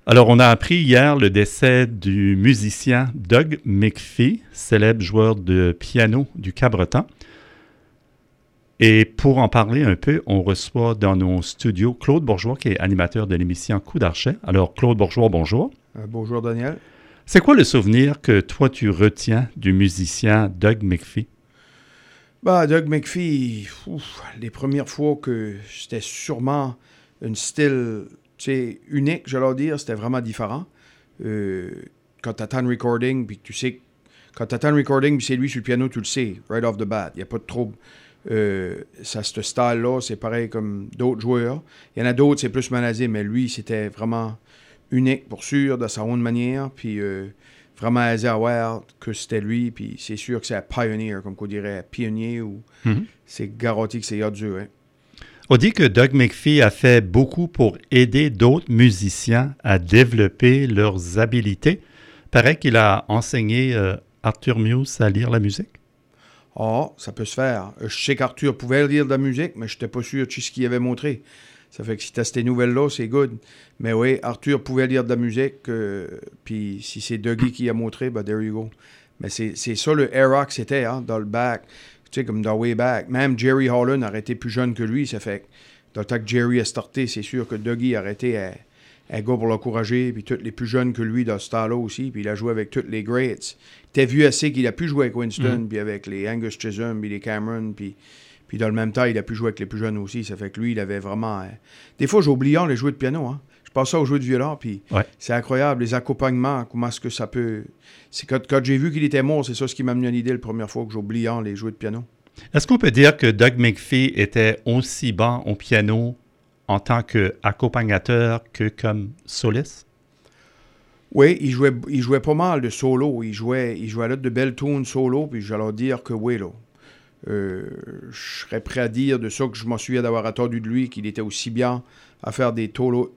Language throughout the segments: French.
Alors, on a appris hier le décès du musicien Doug McPhee, célèbre joueur de piano du Cabreton. Et pour en parler un peu, on reçoit dans nos studios Claude Bourgeois, qui est animateur de l'émission Coup d'Archet. Alors, Claude Bourgeois, bonjour. Bonjour, Daniel. C'est quoi le souvenir que toi, tu retiens du musicien Doug McPhee? Doug McPhee, les premières fois que c'était sûrement un style unique, j'allais dire, c'était vraiment différent. Quand tu attends le recording, puis tu sais, quand tu attends le recording, puis c'est lui sur le piano, tu le sais, right off the bat, il n'y a pas de trouble. Ce style-là, c'est pareil comme d'autres joueurs. Il y en a d'autres, c'est plus manazé, mais lui, c'était vraiment unique, pour sûr, de sa bonne manière, puis vraiment aisé à voir que c'était lui, puis c'est sûr que c'est un pioneer, comme qu'on dirait, pionnier, ou c'est garanti que c'est dur, hein. On dit que Doug McPhee a fait beaucoup pour aider d'autres musiciens à développer leurs habiletés. Paraît qu'il a enseigné Arthur Muse à lire la musique. Ah, ça peut se faire. Je sais qu'Arthur pouvait lire de la musique, mais je n'étais pas sûr de ce qu'il avait montré. Ça fait que si tu as ces nouvelles-là, c'est good. Mais oui, Arthur pouvait lire de la musique, puis si c'est Dougie qui a montré, there you go. Mais c'est ça le era que c'était, hein, dans le back. Tu sais, comme dans Way Back. Même Jerry Holland aurait été plus jeune que lui. Ça fait que dans le temps que Jerry a starté, c'est sûr que Dougie aurait été un gars pour l'encourager. Puis tous les plus jeunes que lui dans ce temps-là aussi. Puis il a joué avec tous les greats. Il était vu assez qu'il a pu jouer avec Winston, puis avec les Angus Chisholm, puis les Cameron. Puis dans le même temps, il a pu jouer avec les plus jeunes aussi. Ça fait que lui, il avait vraiment... Des fois, j'oublie les jouer de piano, hein. Je passe ça aux jeux de violon, puis c'est incroyable, les accompagnements, comment est-ce que ça peut... C'est quand j'ai vu qu'il était mort, c'est ça ce qui m'a amené à l'idée la première fois que j'oublie les jouer de piano. Est-ce qu'on peut dire que Doug McPhee était aussi bon au piano en tant qu'accompagnateur que comme soliste? Oui, il jouait pas mal de solo. Il jouait là de belles tunes solo, puis j'allais dire que oui, là. Je serais prêt à dire de ça que je m'en souviens d'avoir attendu de lui qu'il était aussi bien à faire des solos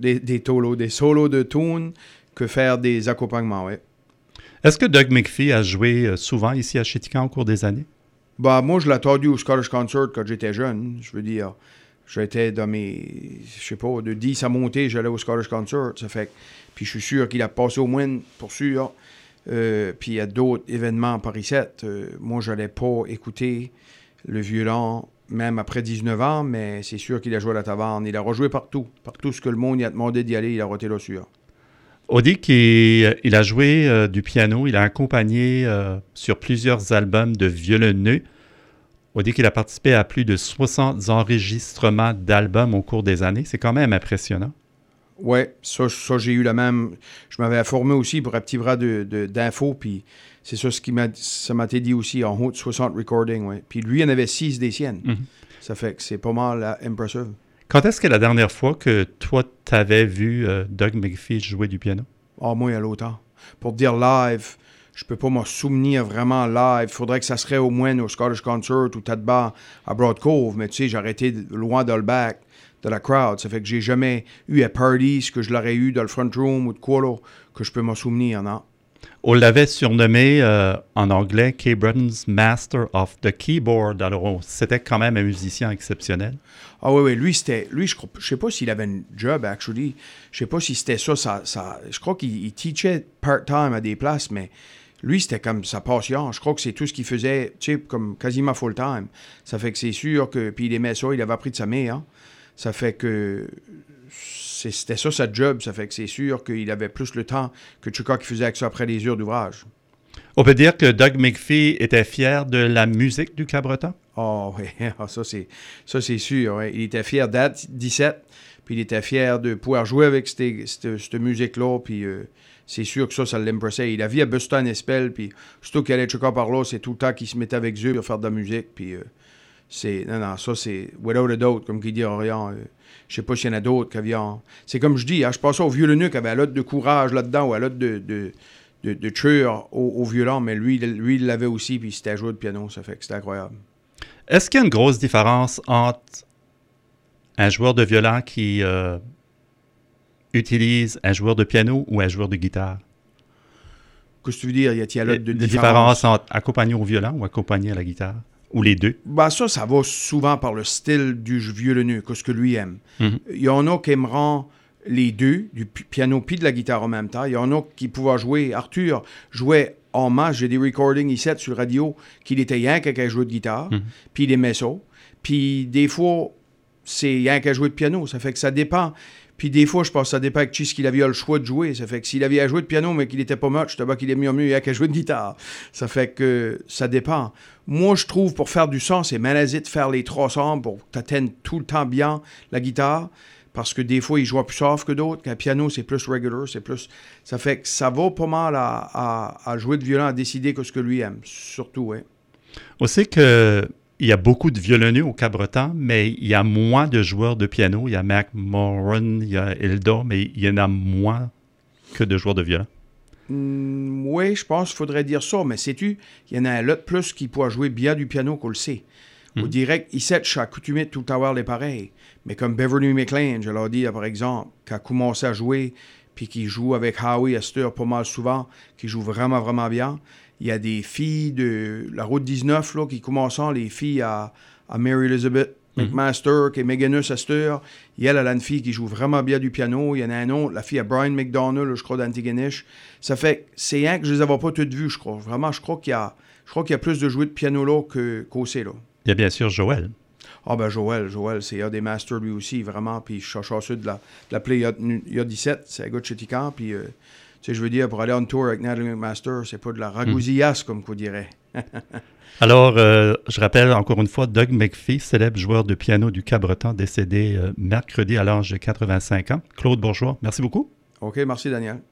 de tunes que faire des accompagnements, oui. Est-ce que Doug McPhee a joué souvent ici à Chéticamp au cours des années? Moi, je l'ai attendu au Scottish Concert quand j'étais jeune. Je veux dire, j'étais dans mes, je sais pas, de 10 à monter, j'allais au Scottish Concert. Ça fait, puis je suis sûr qu'il a passé au moins, pour sûr. Puis il y a d'autres événements par ici. Moi, je n'allais pas écouter le violon, même après 19 ans, mais c'est sûr qu'il a joué à la taverne. Il a rejoué partout. Partout ce que le monde il a demandé d'y aller, il a été là sûr. On dit qu'il a joué du piano, il a accompagné sur plusieurs albums de violonneux. On dit qu'il a participé à plus de 60 enregistrements d'albums au cours des années. C'est quand même impressionnant. Oui, ça j'ai eu la même... Je m'avais informé aussi pour un petit bras d'infos, puis c'est ça ça m'a été dit aussi, en haut de 60 recordings, oui. Puis lui, il en avait 6 des siennes. Ça fait que c'est pas mal impressive. Quand est-ce que la dernière fois que toi, t'avais vu Doug McPhee jouer du piano? Moi, il y a longtemps. Pour dire live, je peux pas me souvenir vraiment live. Il faudrait que ça serait au moins au Scottish Concert ou Tadbar à Broad Cove, mais tu sais, j'aurais été loin dans le back de la crowd. Ça fait que j'ai jamais eu à party ce que je l'aurais eu dans le front room ou de quoi là, que je peux me souvenir, non? On l'avait surnommé en anglais Kay Brunton's Master of the Keyboard. Alors, c'était quand même un musicien exceptionnel. Ah oui, lui, je sais pas s'il avait un job, actually. Je sais pas si c'était ça, je crois qu'il teachait part-time à des places, mais lui, c'était comme sa passion. Je crois que c'est tout ce qu'il faisait, tu sais, comme quasiment full-time. Ça fait que c'est sûr que, puis il aimait ça, il avait appris de sa mère, hein. Ça fait que c'était ça sa job. Ça fait que c'est sûr qu'il avait plus le temps que Chuka qui faisait avec ça après les heures d'ouvrage. On peut dire que Doug McPhee était fier de la musique du Cabreton? Oui, ça c'est sûr. Ouais. Il était fier d'être 17, puis il était fier de pouvoir jouer avec cette musique-là, puis c'est sûr que ça l'impressait. Il a vu à Boston Espel, puis surtout qu'il allait Chuka par là, c'est tout le temps qu'il se mettait avec eux pour faire de la musique, puis ça c'est without a doubt, comme qu'il dit Orion. Je sais pas s'il y en a d'autres qui avaient... C'est comme je dis, je pense au violonneux qui avait un lot de courage là-dedans, ou un lot de tueur au violon, mais lui, il l'avait aussi, puis c'était à jouer de piano, ça fait que c'était incroyable. Est-ce qu'il y a une grosse différence entre un joueur de violon qui utilise un joueur de piano ou un joueur de guitare? Qu'est-ce que tu veux dire? Y a-t-il de différence entre accompagner au violon ou accompagner à la guitare? Ou les deux? Ça va souvent par le style du violonneux, qu'est-ce que lui aime. Mm-hmm. Il y en a qui aimeront les deux, du piano puis de la guitare en même temps. Il y en a qui pouvaient jouer. Arthur jouait en masse. J'ai des recordings ici sur radio qu'il était rien qu'à jouer de guitare, puis il aimait ça. Puis des fois, c'est rien qu'à jouer de piano. Ça fait que ça dépend. Puis des fois, je pense que ça dépend avec ce qu'il avait le choix de jouer. Ça fait que s'il avait à jouer de piano, mais qu'il était pas much, je qu'il est mieux rien qu'à jouer de guitare. Ça fait que ça dépend. Moi, je trouve, pour faire du son, c'est malaisé de faire les trois sons pour que tu atteignes tout le temps bien la guitare. Parce que des fois, il joue plus soft que d'autres. Qu'un piano, c'est plus regular, c'est plus... Ça fait que ça va pas mal à jouer de violon, à décider que ce que lui aime. Surtout, oui. On sait qu'il y a beaucoup de violonneux au Cabreton, mais il y a moins de joueurs de piano. Il y a Mac Moran, il y a Elda, mais il y en a moins que de joueurs de violon. Oui, je pense qu'il faudrait dire ça. Mais sais-tu, il y en a un lot plus qui pourra jouer bien du piano qu'on le sait. On dirait qu'ici, je suis accoutumé de tout avoir les pareils. Mais comme Beverly McLean, je leur dis, par exemple, qui a commencé à jouer, puis qui joue avec Howie Astor pas mal souvent, qui joue vraiment, vraiment bien. Il y a des filles de la route 19 là, qui commencent, les filles à Mary Elizabeth McMaster, qui est Meganus Astor. Elle a une fille qui joue vraiment bien du piano. Il y en a un autre, la fille à Brian McDonald, je crois, d'Antigonish. Ça fait, c'est rien que je les avais pas toutes vues, je crois. Vraiment, je crois qu'il y a plus de joueurs de piano là qu'au C, là. Il y a bien sûr Joël. Ah ben Joël, c'est un des masters lui aussi, vraiment. Puis je cherche ça de la play il y a 17, c'est un gars de Chetican. Puis, tu sais, je veux dire, pour aller en tour avec Natalie McMaster, c'est pas de la ragousillesse, comme qu'on dirait. Alors, je rappelle encore une fois, Doug McPhee, célèbre joueur de piano du Cabreton, décédé mercredi à l'âge de 85 ans. Claude Bourgeois, merci beaucoup. OK, merci Daniel.